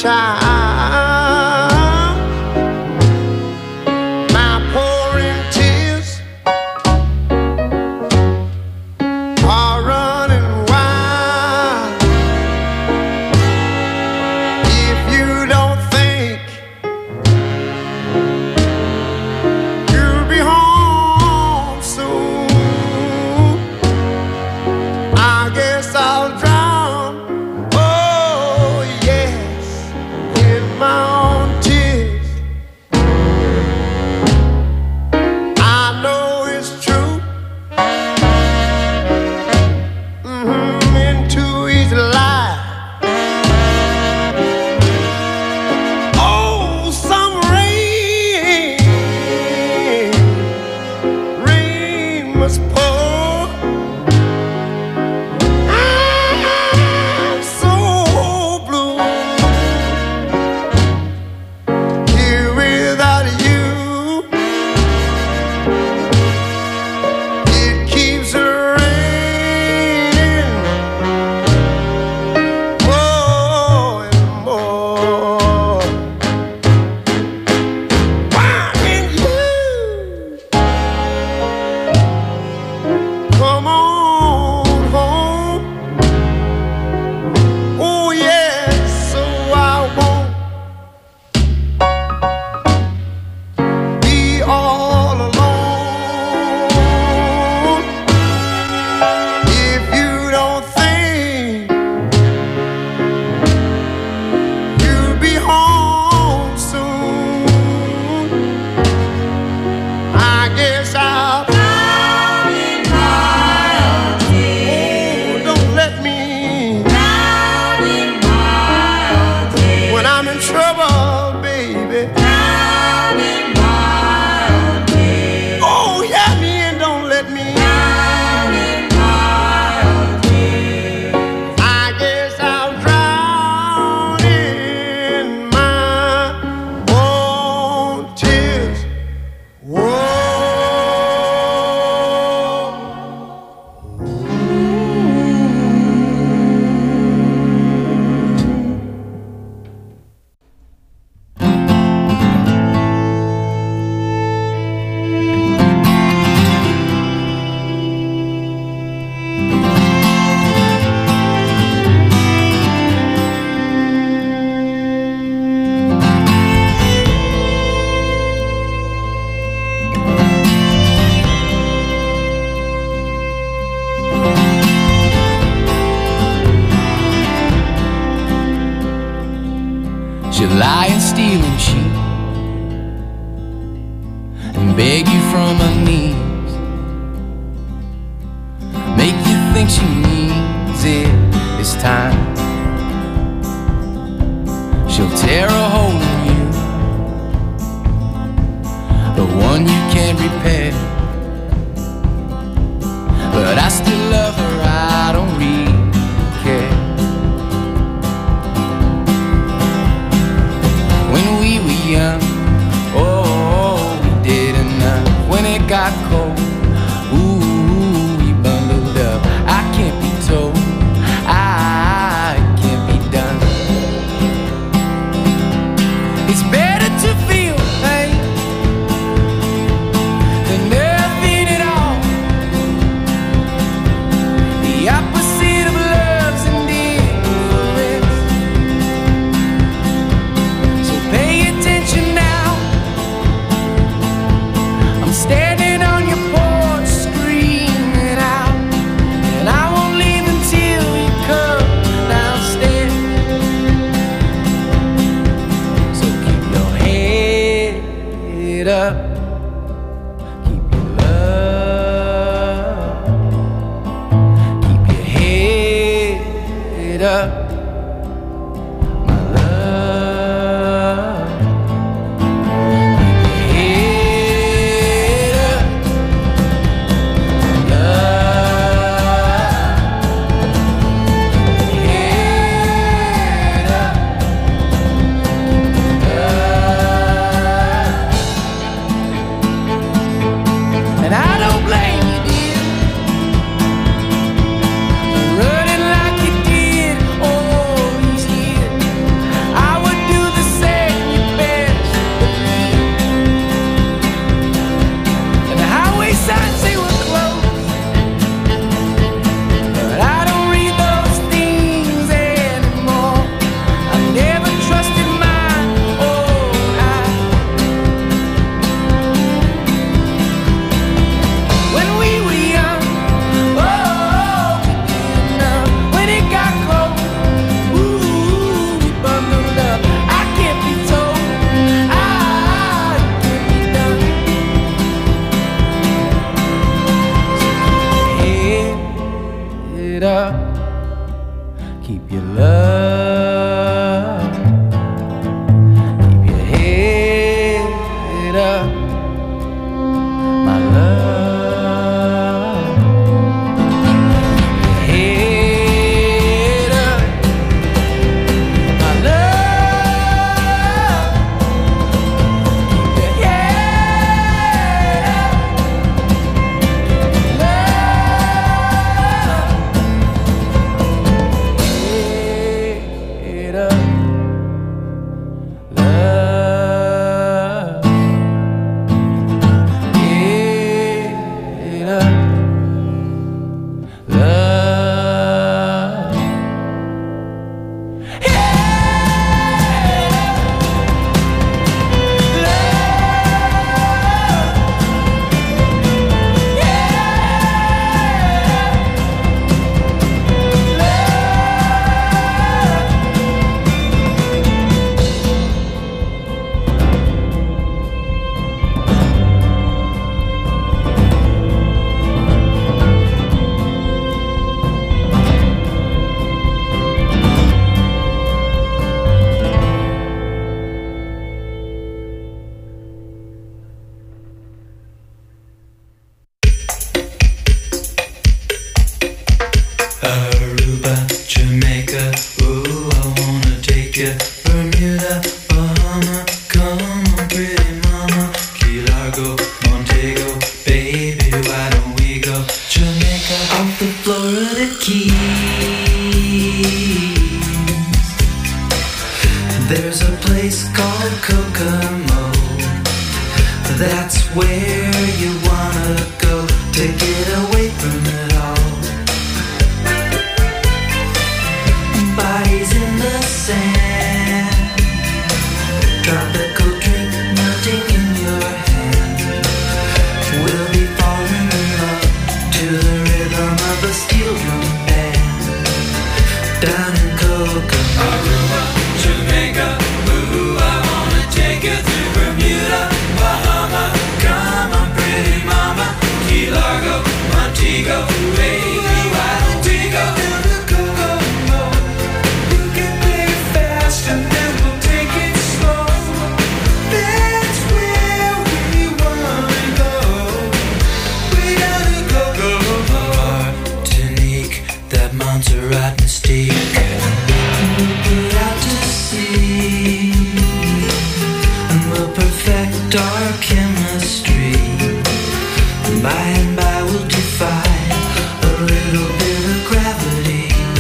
child. My pouring tears are running wild. If you don't think you'll be home soon, I guess I'll drown, oh yes, in my own tears. I know it's true, into each lie. Oh, some rain must pour. I'm so blue here without you. It keeps raining more and more. Why can't you come on home? Oh yes, so I won't be all alone. If you don't think you'll be home soon, I guess I'll drown in my own tears. Oh, don't let me drown in my own tears. When I'm in trouble, baby, drown in my own tears. Oh, help me and don't let me drown in my own tears. I guess I'll drown in my own tears. Whoa. She'll lie and steal and cheat and beg you from her knees, make you think she needs it this time. She'll tear a hole in you, the one you can't repair. But I still love her, I don't really care. When we were young, oh, we did enough. When it got cold, ooh, we bundled up. I can't be told, I can't be done. It's better to feel pain than nothing at all. The opposite of love's indifference. So pay attention now. I'm standing on your porch screaming out, and I won't leave until you come downstairs. So keep your head up, keep your love, keep your head up, my love. Keep your head up, love. Keep your head up, love. And I don't blame you, dear, for running like you did. Oh, it up. Keep your love. Keep your head up, my love. Aruba, Jamaica, ooh, I wanna take you. Bermuda, Bahama, come on, pretty mama. Key Largo, Montego, baby, why don't we go? Jamaica, off the Florida Keys. There's a place called Kokomo. That's where you wanna go to get away from it all. Bodies in the sand, tropical drink melting in your hand. We'll be falling in love to the rhythm of a steel drum band. Down in Kokomo, Aruba, Jamaica, ooh, I wanna take you through Bermuda, Bahama, come on, pretty mama. Key Largo, Montego, baby, why don't we go down to Kokomo? And then we'll take it slow. That's where we wanna go. We gotta go. Martinique, that Montserrat mystique. We'll put out to sea, and we'll perfect our chemistry. By and by we'll defy a little bit of gravity.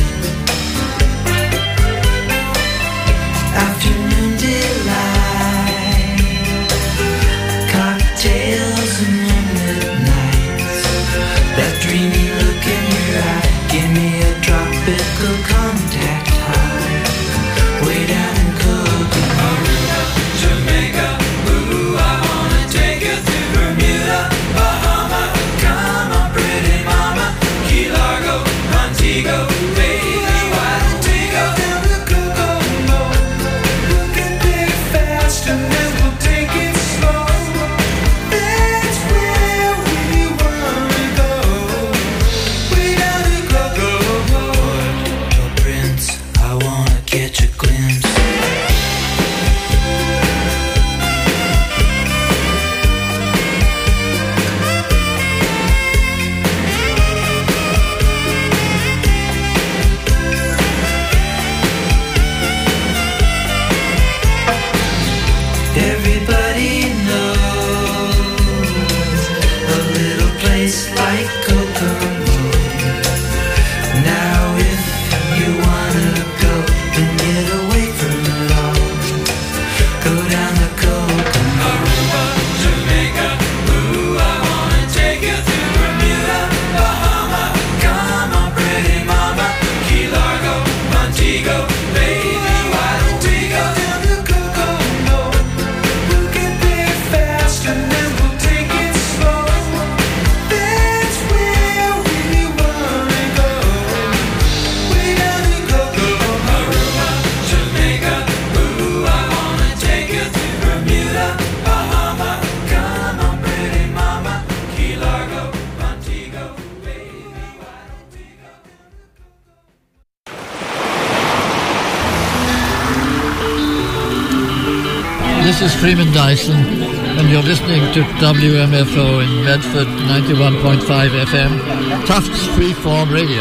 Afternoon delight, cocktails and moonlit nights. That dreamy look in your eye, give me a tropical contact high. Way down in Kokomo, Jamaica, ooh, I wanna take you through Bermuda, Bahama, come on, pretty mama. Key Largo, Montego, baby, why don't we go down to Kokomo? And then we'll take it slow. That's where we wanna go. We gotta go. Port-au-Prince, I wanna catch a glimpse. Everybody knows a little place like Kokomo. Now if you wanna go and get away from it all, go down to Kokomo. Aruba, Jamaica, ooh, I wanna take you through Bermuda, Bahama, come on, pretty mama. Key Largo, Montego, baby, why don't we go down to Kokomo? And then we'll take it slow. That's This is Freeman Dyson, and you're listening to WMFO in Medford, 91.5 FM, Tufts Freeform Radio.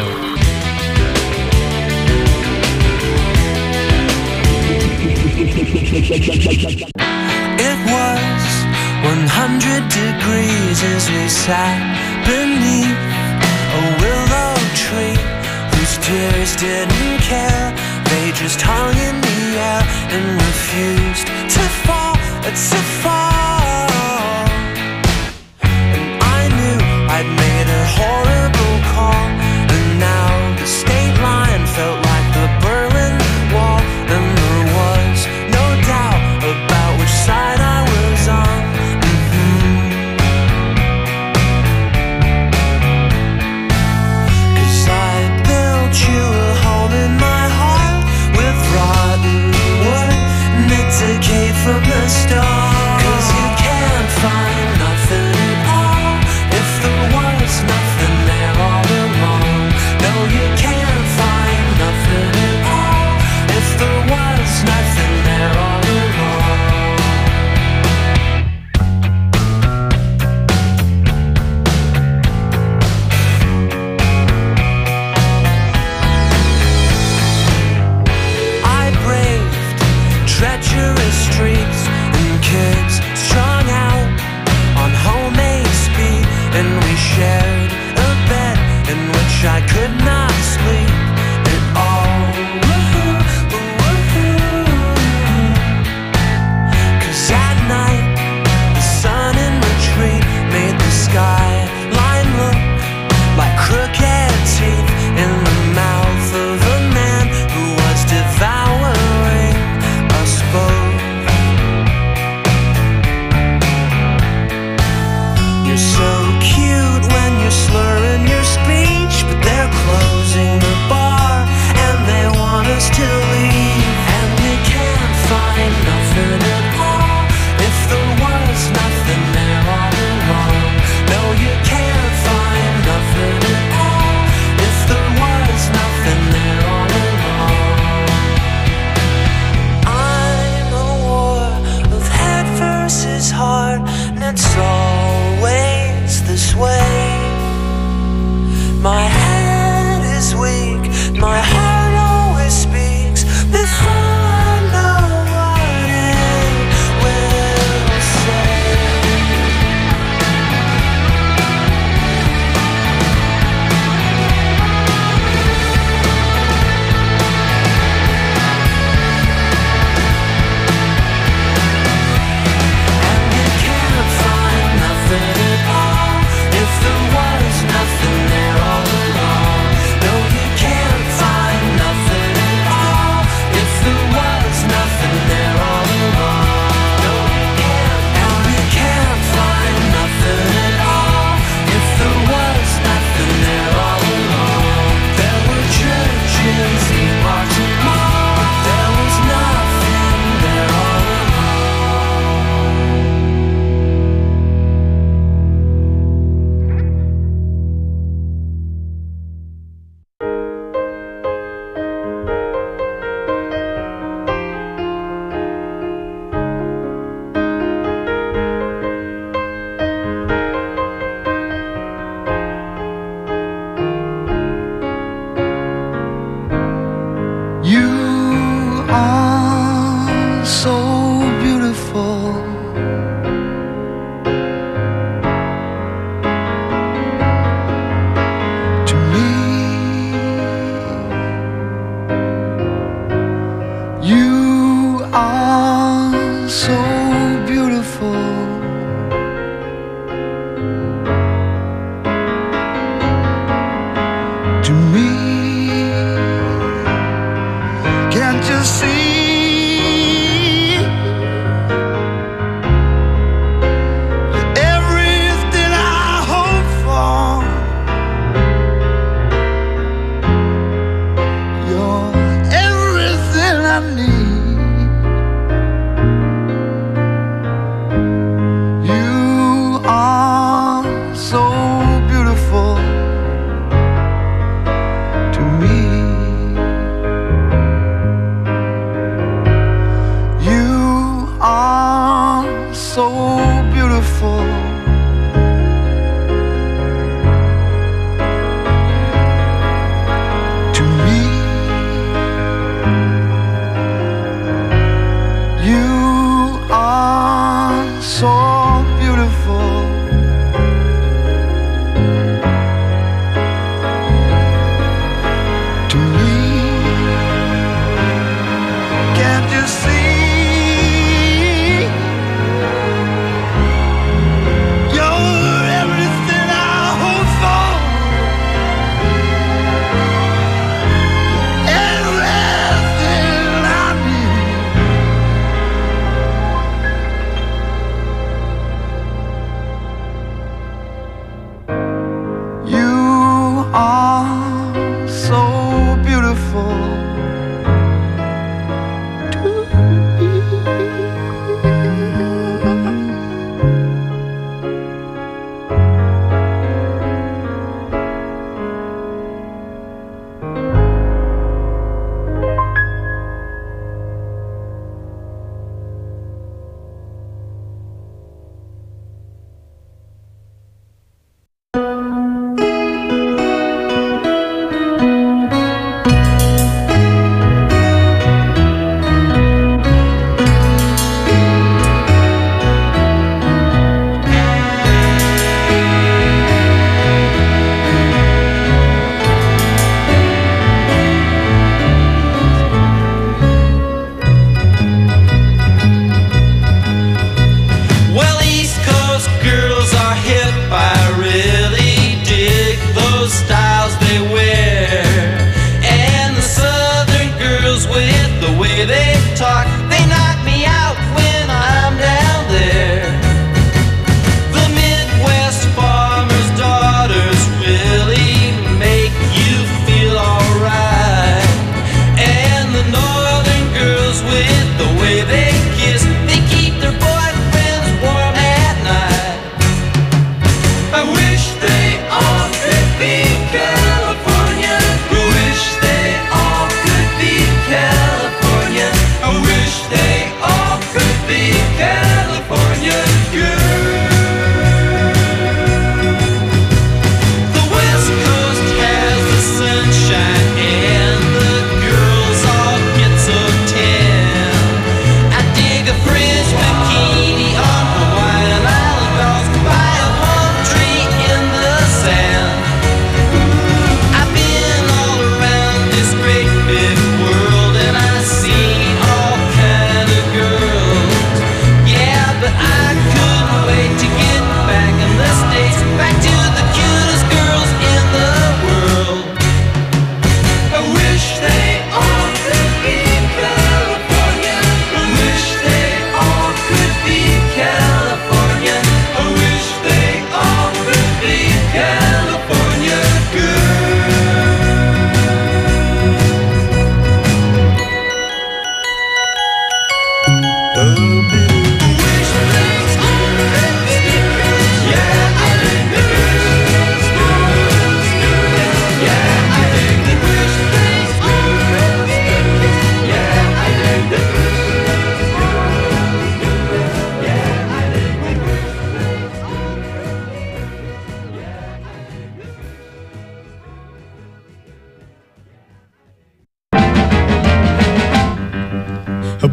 It was 100 degrees as we sat beneath a willow tree whose tears didn't care. They just hung in the air and refused to fall, to fall. And I knew I'd made a horrible call, and now the state line felt like the Berlin Wall, and there was no doubt about which side I was on. Cause I built you a home in my heart with rotten wood, knit decayed from the start. Cause you can't find nothing at all if there was nothing there all along. No, you can't find nothing at all if there was nothing there all along. I braved treacherous streets and kids strung out on homemade speed, and we shared a bed in which I could not sleep at all. Cause at night the sun in retreat made the skyline look like crooked teeth in the mouth of a man who was devouring us both. You're so cute when you're slurring your speech, but they're closing the bar and they want us to leave. And you can't find nothing at all if there was nothing there all along. No, you can't find nothing at all if there was nothing there all along. I'm a war of head versus heart, and it's always this way. My head is weak, my heart always speaks before I know what it will say.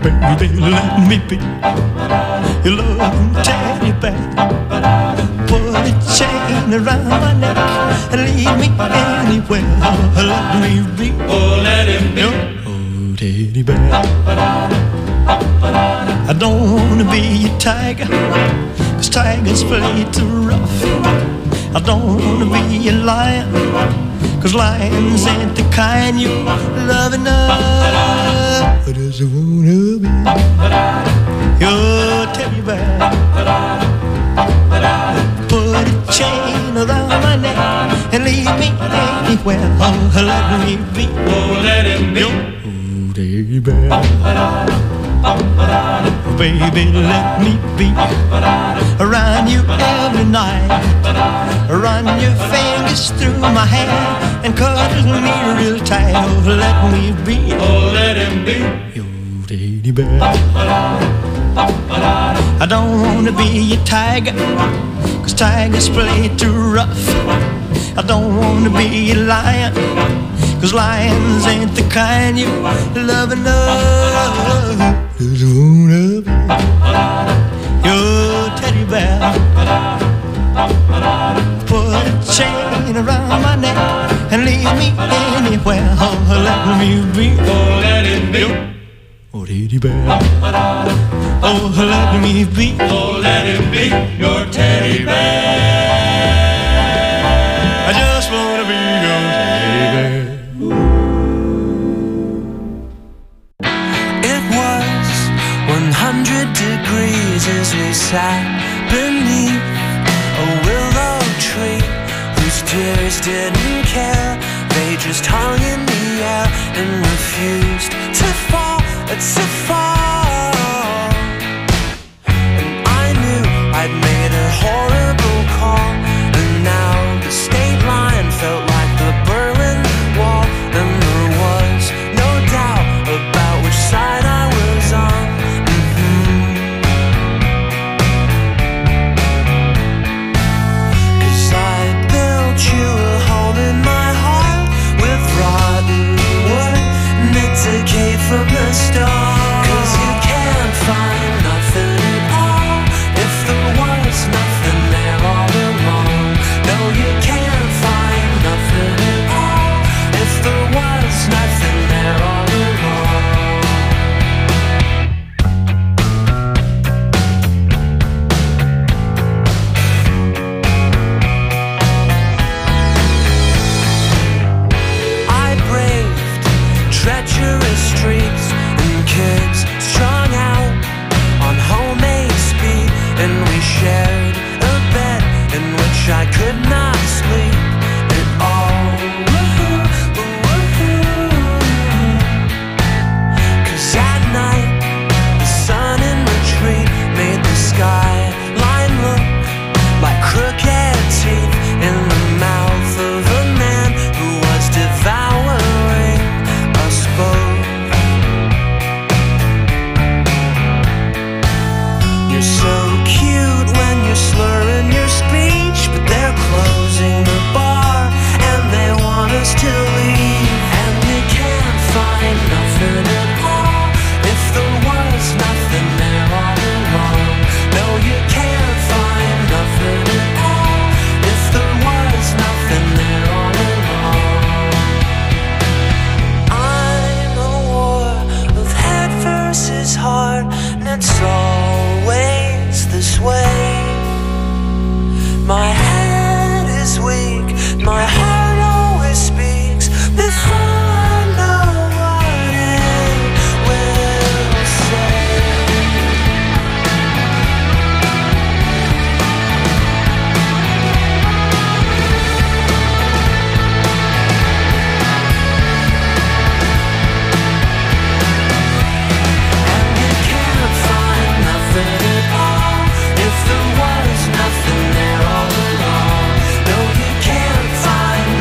Baby, let me be your loving teddy bear. Put a chain around my neck and lead me anywhere. Let me be, oh, let him be your teddy bear. I don't wanna be a tiger, 'cause tigers play too rough. I don't wanna be a lion, 'cause lions ain't the kind you love enough. I just wanna be your teddy bear. Put a chain around my neck and lead me anywhere. Oh, let me be, oh, let him be your teddy bear. Baby, let me be around you every night. Run your fingers through my hair and cuddle me real tight. Oh, let me be, oh, let him be your teddy bear. I don't wanna be a tiger, 'cause tigers play too rough. I don't wanna be a lion, 'cause lions ain't the kind you love enough. Just wanna be your teddy bear. Put a chain around my neck and lead me anywhere. Oh, let me be, oh, let it be your teddy bear. Oh, let me be, oh, let it be your teddy bear. I just wanna be your teddy bear. It was 100 degrees as we sat beneath a willow tree whose tears didn't care. They just hung in the air and refused to fall, to fall. And I knew I'd made a horrible call, and now the state line felt like the Berlin Wall, and there was no doubt about which side I was on. You a home in my heart with rotten wood, knit decay from the start. 'Cause you can't find nothing at all if there was nothing there all along. No, you can't find nothing at all if there was nothing there all along. Treacherous streets and kids strung out on homemade speed, and we shared a bed in which I could not sleep at all. 'Cause at night the sun in retreat made the skyline look like crooked teeth in the mouth of a man who was devouring us both. You're so cute when you're slurring your speech, but they're closing the bar and they want us to leave. And you can't find nothing at all if there was nothing there all along. No, you can't find nothing at all if there was nothing there all along. I'm a war of head versus heart, and it's always this way. My head is weak, my heart always speaks before I know what it will say. And you can't find nothing at all if there was nothing there all along. No, you can't find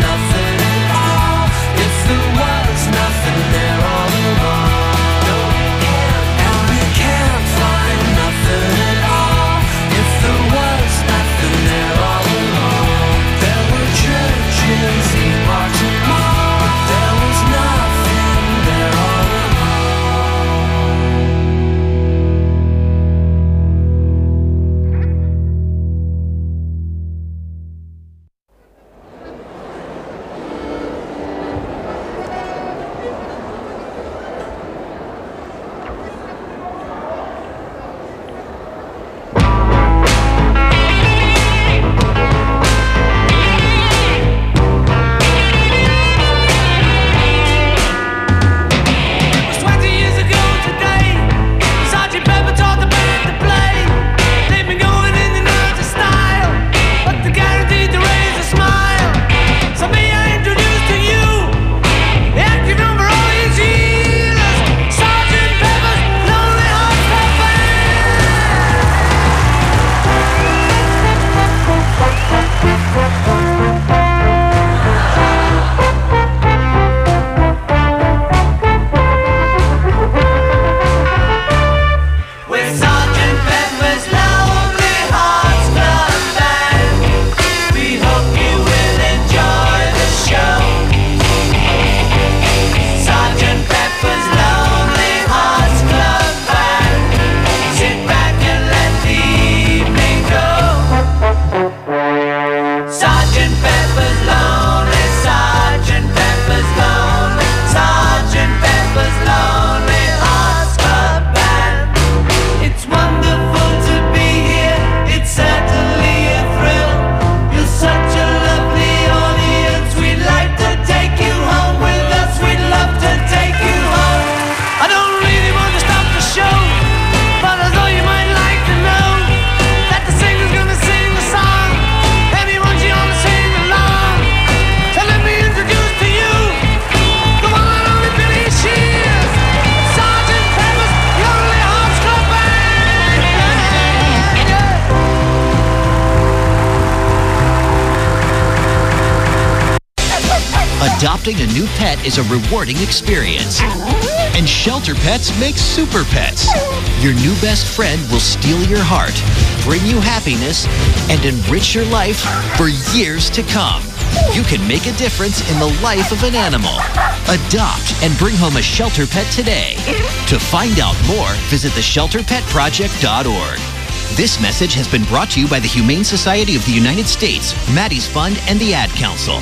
Pepper's lonely, Sergeant Pepper's lonely, Sergeant Pepper's lonely hearts club band. It's wonderful to be here, it's certainly a thrill. You're such a lovely audience, we'd like to take you home with us, we'd love to take you home. I don't really want to stop the show, but I thought you might like to know that the singer's gonna sing the song, and he wants you all to sing along. So let me introduce to you the one and only Billy Shears, Sergeant Pepper's Lonely Hearts Club Band. Adopting a new pet is a rewarding experience. And Shelter Pets makes super pets. Your new best friend will steal your heart, bring you happiness, and enrich your life for years to come. You can make a difference in the life of an animal. Adopt and bring home a Shelter Pet today. To find out more, visit theshelterpetproject.org. This message has been brought to you by the Humane Society of the United States, Maddie's Fund, and the Ad Council.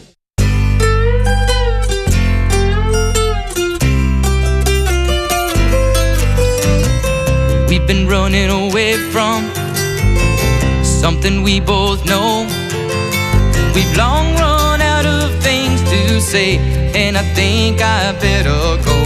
We've been running away from something we both know. We've long run out of things to say, and I think I better go.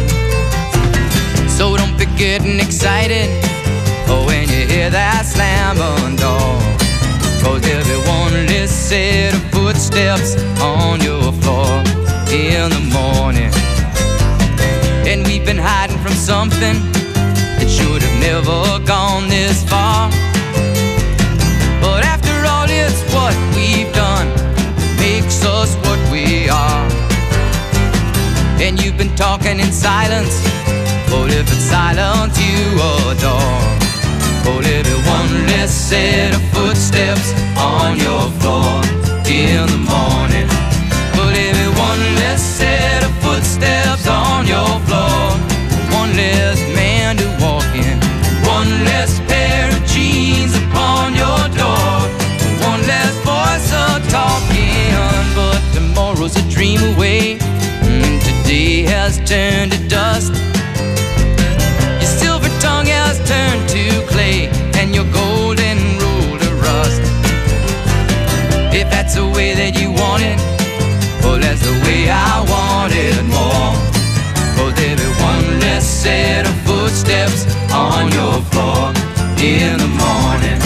So don't be getting excited when you hear that slam on door, 'cause there'll be one less set of footsteps on your floor in the morning. And we've been hiding from something that should have never gone this far. But after all, it's what we've done that makes us what we are. And you've been talking in silence, but if it's silence you adore, but there'll be one less set of footsteps on your floor in the morning. But there'll be one less set of footsteps on your floor, one less man to walk in, one less pair of jeans upon your door, one less voice a-talking. But tomorrow's a dream away, and today has turned to dust. Your silver tongue has turned to clay, and your golden rule to rust. If that's the way that you want it, well, that's the way I want it more. Oh, there'll be one less set of footsteps on your floor in the morning.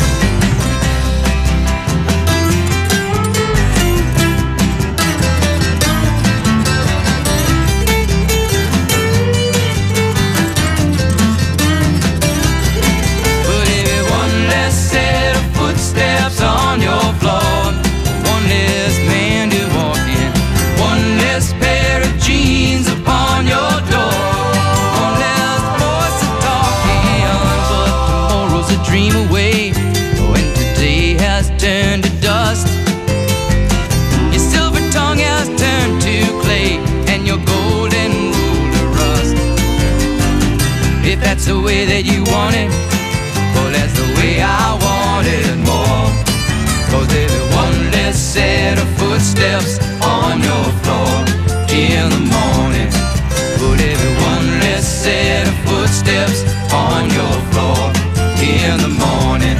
But there'll be one less set of footsteps on your floor, one less man to walk in, one less pair of jeans upon your door, one less voice a-talking. But tomorrow's a dream away, when today has turned to dust. Your silver tongue has turned to clay, and your golden rule to rust. If that's the way that you want it, well, that's the way I want it more. 'Cause there'll be one less set of footsteps on your floor in the morning. But there'll be one less set of footsteps on your floor in the morning.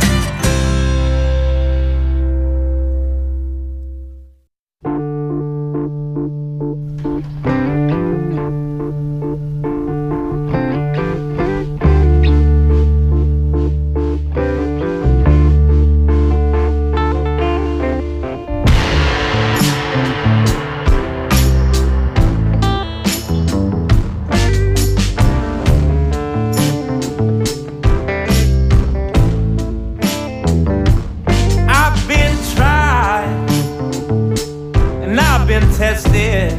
tested.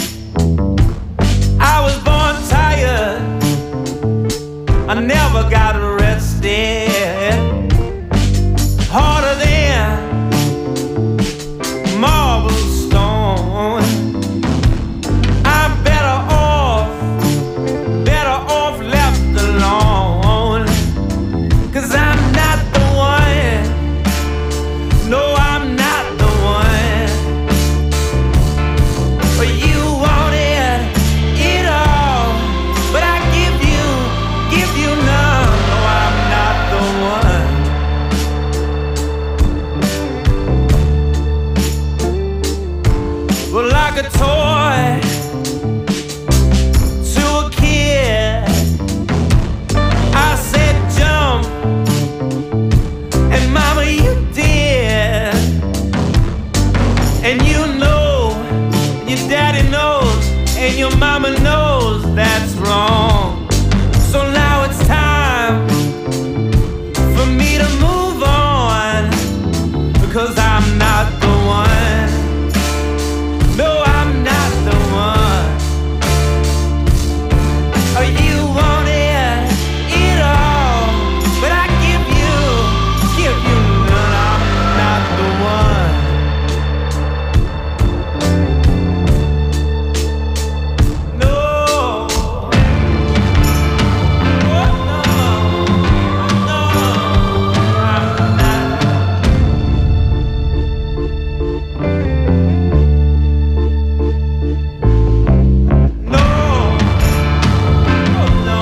I was born tired, I never got arrested. Harder than marble stone. I'm better off left alone. 'Cause I'm not the one, no, I'm not the one. like a toy to a kid. I said jump, and mama you did. And you know, your daddy knows, and your mama knows that's wrong. So now it's time for me to move on, because I'm not the one. No, I'm not the one. Oh, you wanted it all, but I give you none. I'm not the one. No. Oh, no, I'm not. No. Oh, no.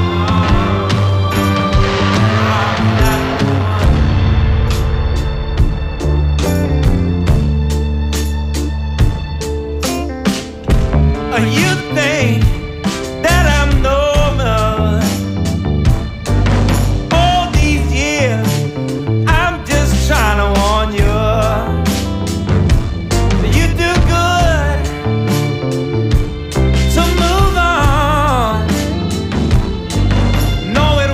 I'm not the one. You think that I'm normal? All these years, I'm just trying to warn you. You do good to move on. No, it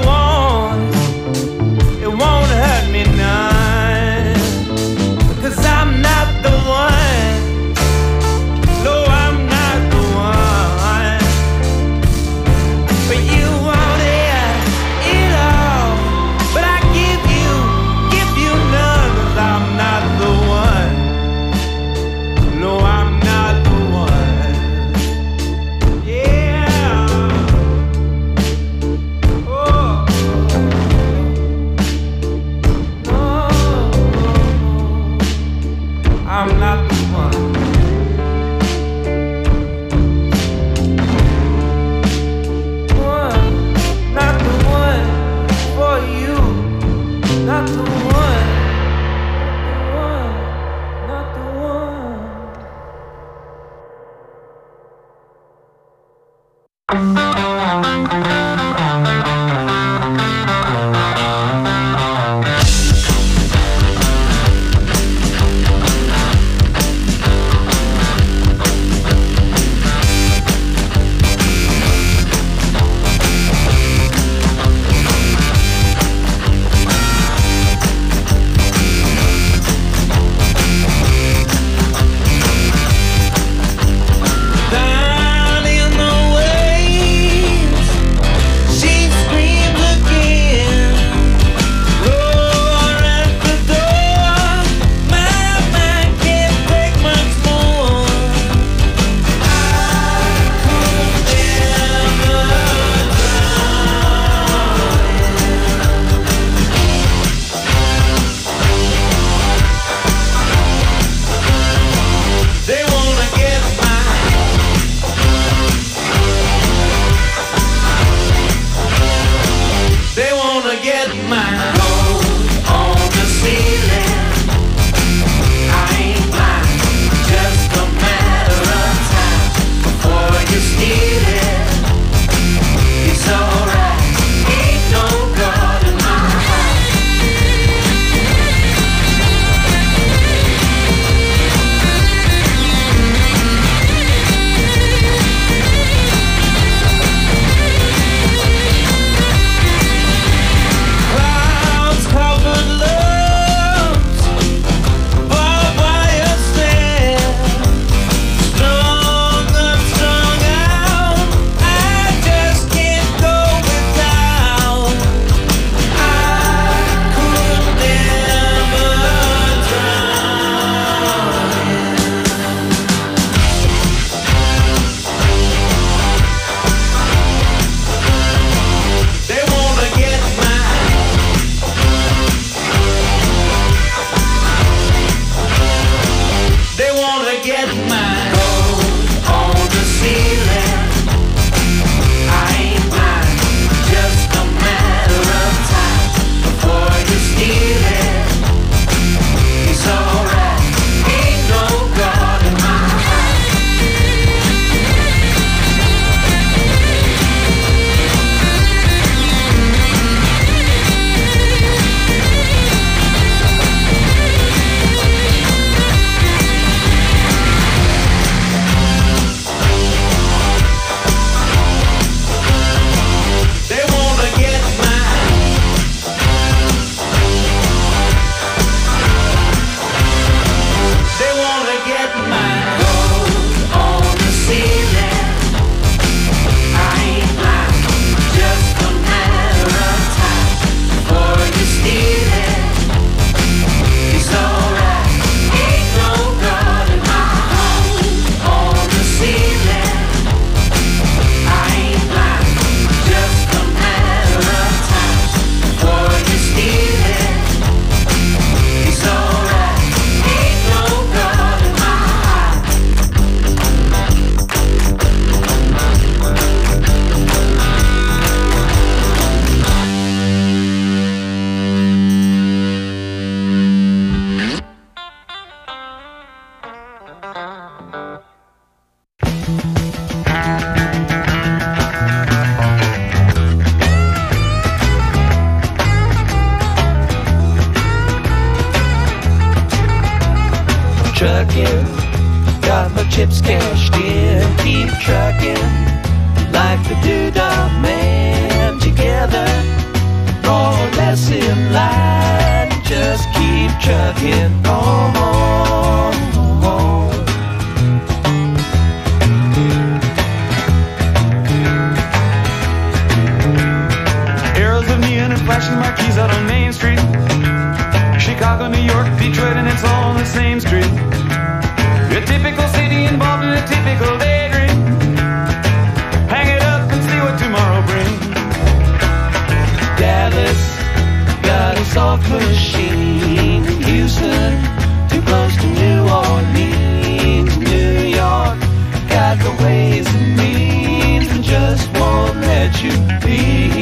won't hurt me none, 'cause I'm not the one. No, I'm not the one. But you wanted it all, but I give you none, 'cause I'm not the one. No, I'm not the one. Yeah. Oh. No. I'm not the one. Not the one for you. Not the one. Not the one. Down in the waves, she screams again. Roar at the door, my mind can't take much more. I could never They wanna get They wanna get mine. Gold on the ceiling. I ain't blind, just a matter of time before you steal it. It's alright, ain't no God in my heart. Clouds covered loves, barbed wire stand, strung up, strung out. I just can't go without. I could never drown. They wanna get mine. They wanna get mine. Gold on the ceiling. I ain't blind, just a matter of time before you steal it. It's alright, ain't no God in my heart. got my chips cashed in. Keep trucking like the Doodah Man. Together, more or less in line. Just keep trucking on. Arrows of neon and flashing marquees out on Main Street. Chicago, New York, Detroit, and it's all on the same street. A typical city involved in a typical daydream. Hang it up and see what tomorrow brings. Dallas got a soft machine. Houston, too close to New Orleans. New York got the ways and means and just won't let you be.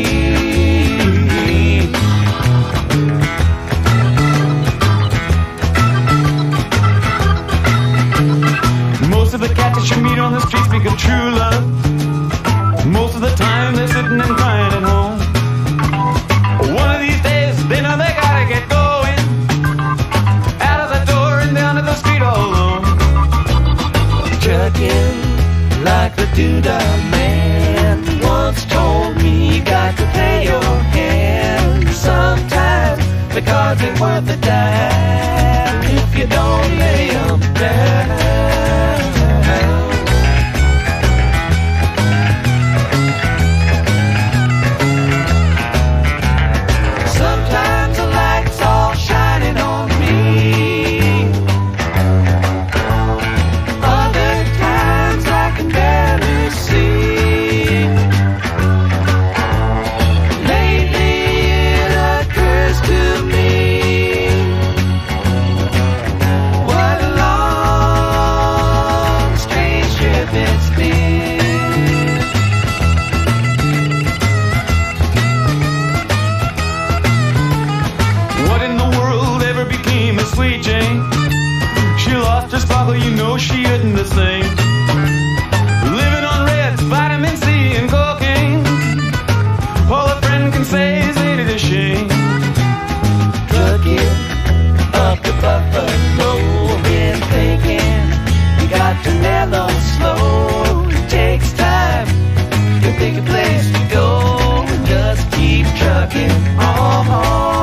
Most of the cats that you meet on the street speak of true love. Most of the time they're sitting and crying at home. One of these days they know they gotta get going. Out of the door and down to the street all alone. Trucking like the Doodah Man once told me, you got to pay your hand. Sometimes the cards ain't worth a dime if you don't lay them down. Sometimes the light's all shining on me. Other times I can barely see. Lately it occurs to me, what a long, strange trip it's been. What in the world ever became of Sweet Jane? She lost her sparkle, you know she isn't the same. Living on reds, vitamin C and cocaine. All a friend can say is ain't it a shame? Trucking up to Buffalo, been thinking you got to mellow slow. It takes time to pick a place to go and just keep trucking on.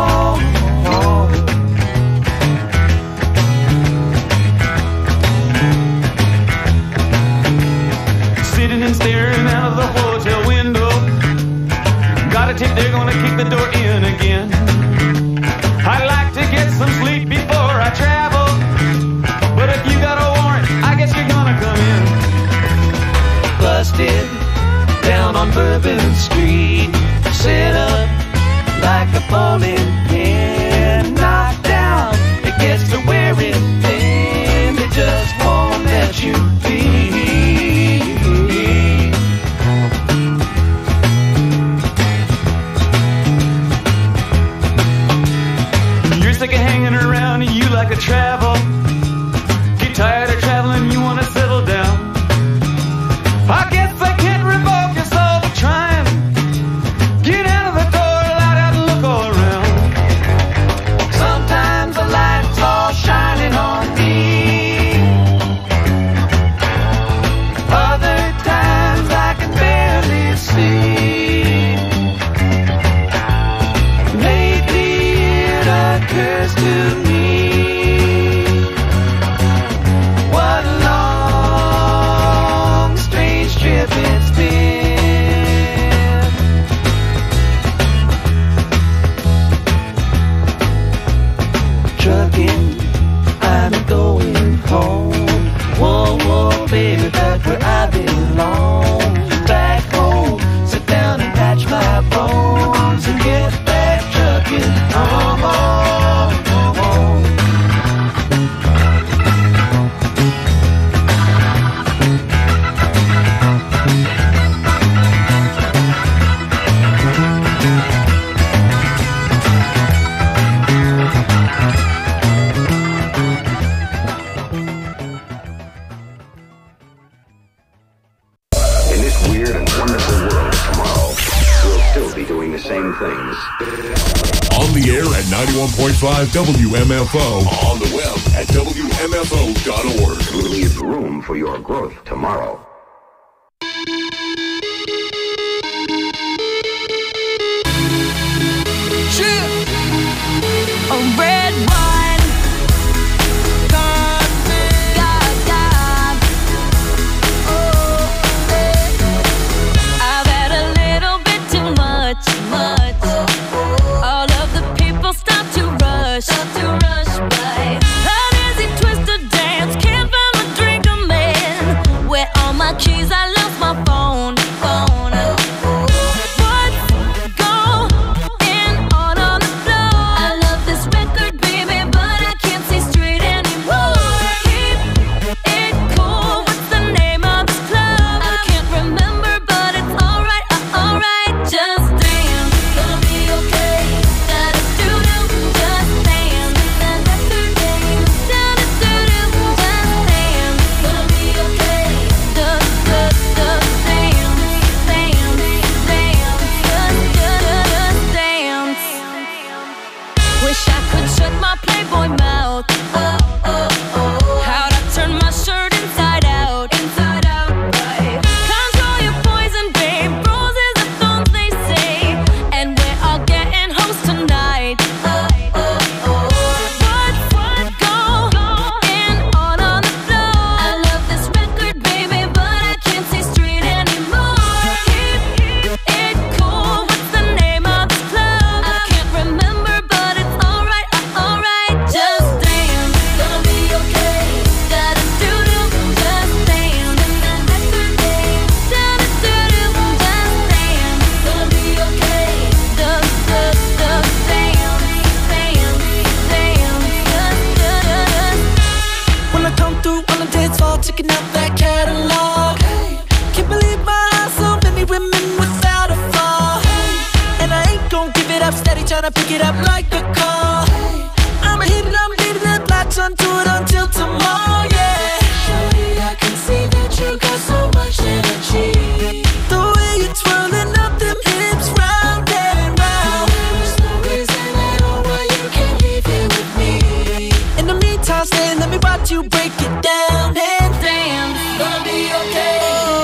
Sitting and staring out of the hotel window. Got a tip they're gonna kick the door in again. I'd like to get some sleep before I travel, but if you got a warrant, I guess you're gonna come in. Busted down on Bourbon Street, set up like a bowling pin. Knocked down, it gets to wearing thin. They just won't let you be. You're sick of hanging around and you like to travel. Get tired of traveling, you wanna settle down. I guess I can't revoke your soul for trying. Get out of the door, light out and look all around. Sometimes the light's all shining on me. Other times I can barely see. Lately it occurs to me, what a long, strange trip it's been. Trucking, I'm going home. Whoa, whoa, baby, back where I belong. Back home, sit down and patch my bones and get back trucking on. same things. On the air at 91.5 WMFO. On the web at WMFO.org. Leave room room for your growth tomorrow. A red wine, God, oh, I've had a little bit too much. All of the people stop to rush by. An easy twisted dance, can't find my drink, a man. Where are my keys? I lost my phone. Tryna pick it up like a call. I'ma hit it, I'm leaving it, latch onto it until tomorrow, yeah. Shorty, I can see that you got so much energy. The way you're twirling up them hips round and round. There's no reason at all why you can't leave here with me. In the meantime, stay and let me watch you break it down and dance. Gonna be okay.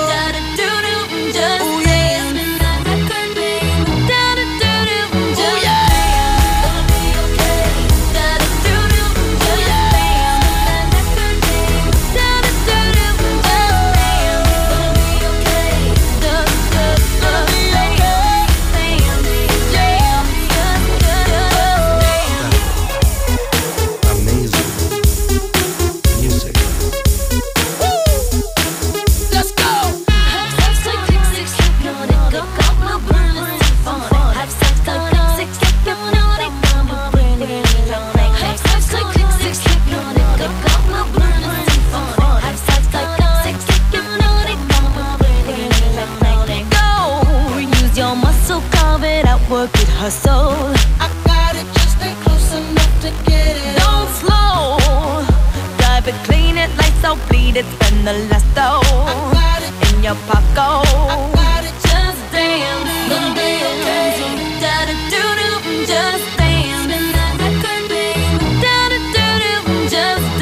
Work it, hustle. I got it, just stay close enough to get it. Don't slow. Drive it, clean it, lights out, bleed it, spend the last dough. I got it in your pocket. I got it, just dance. Gonna be okay. Da-da-do-do, just dance. Spin that record, babe. Da-da-do-do, just dance.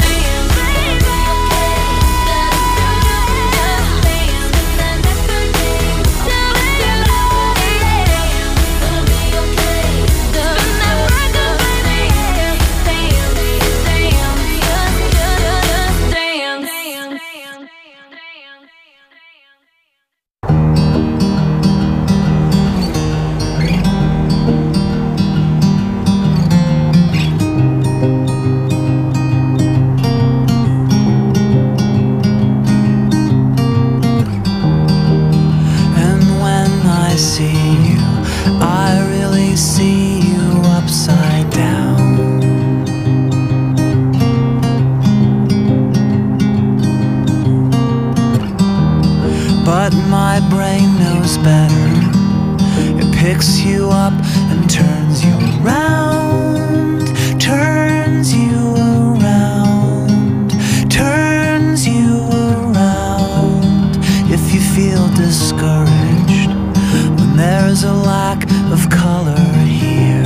But my brain knows better. It picks you up and turns you around, turns you around, turns you around. If you feel discouraged when there's a lack of color here,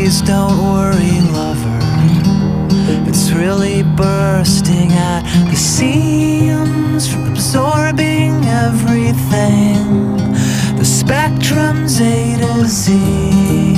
Please don't worry, lover. It's really bursting at the seams from absorbing everything. The spectrum's A to Z.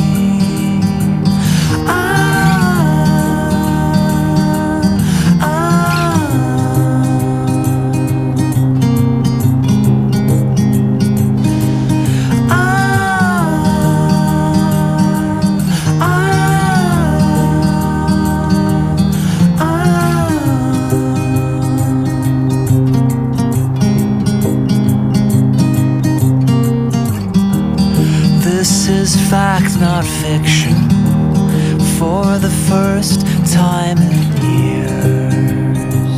Fact, not fiction, for the first time in years.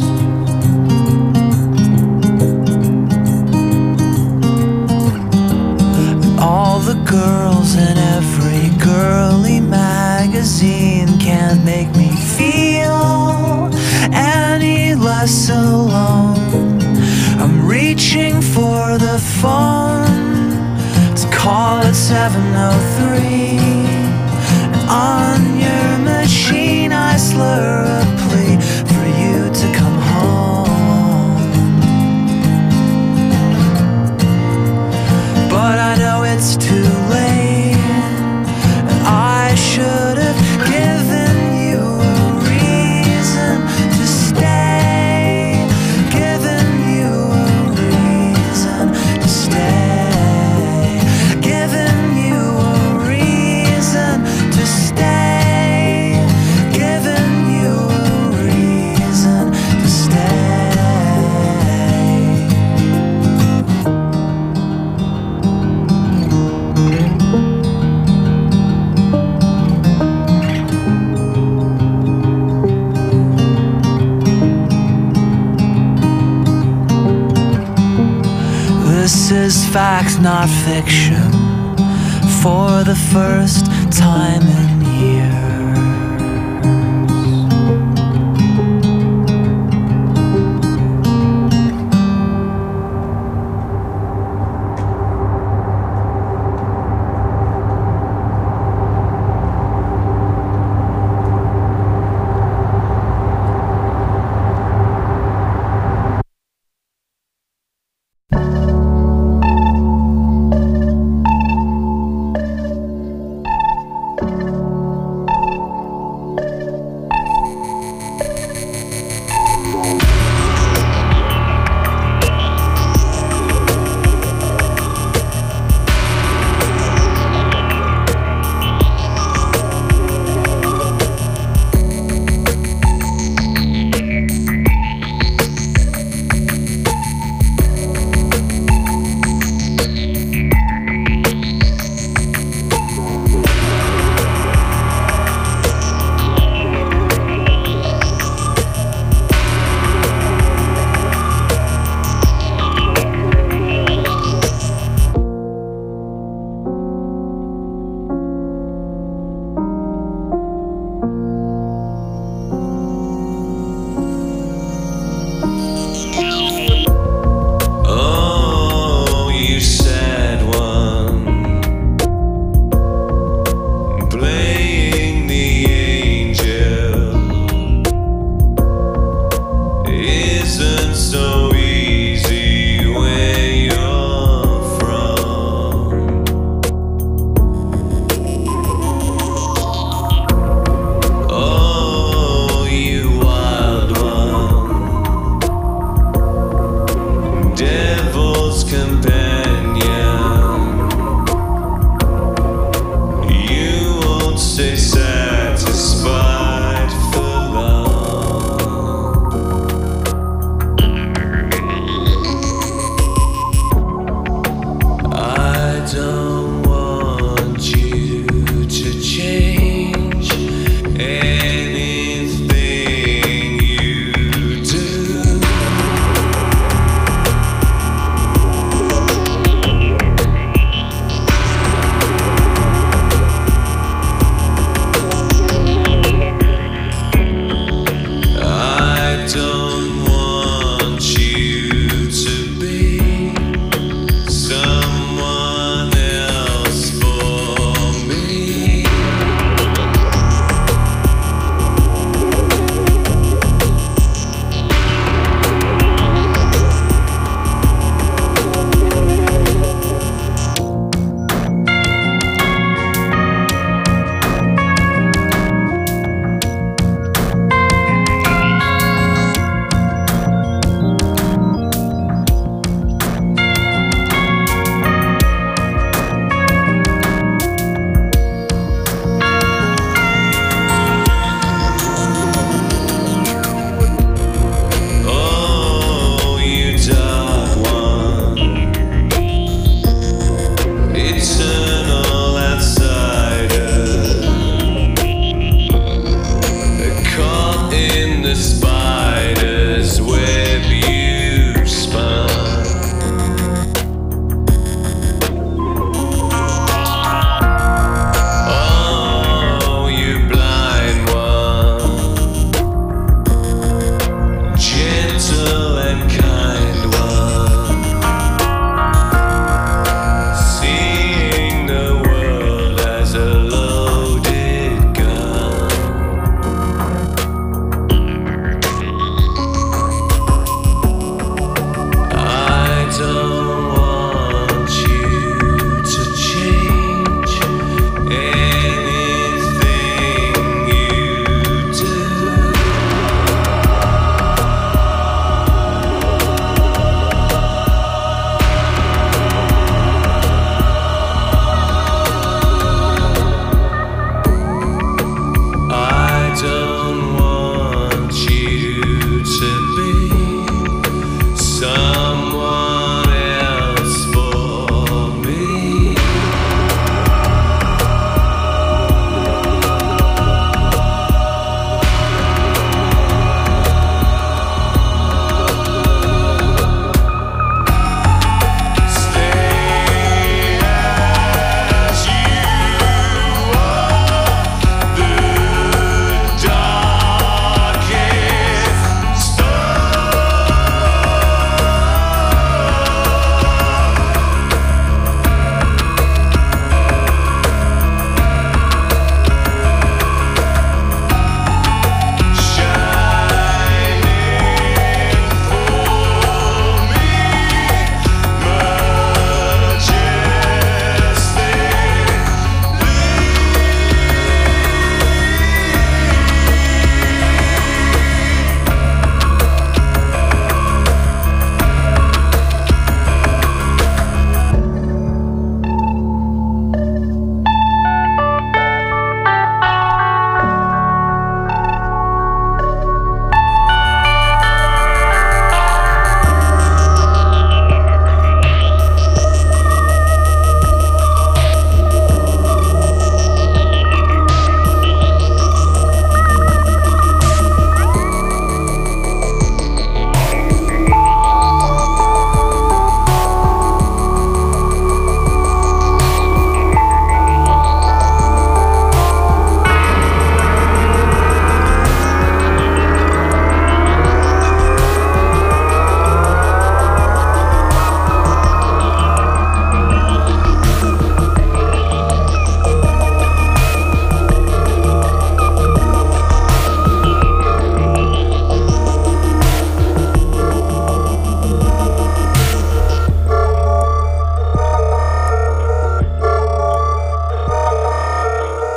All the girls in every girly magazine can't make me feel any less alone. I'm reaching for the phone, call it 703. And on your machine I slur a plea for you to come home. But I know it's too late, and I should have given you a reason to stay. Given you a reason to stay. This is fact, not fiction, for the first time in years.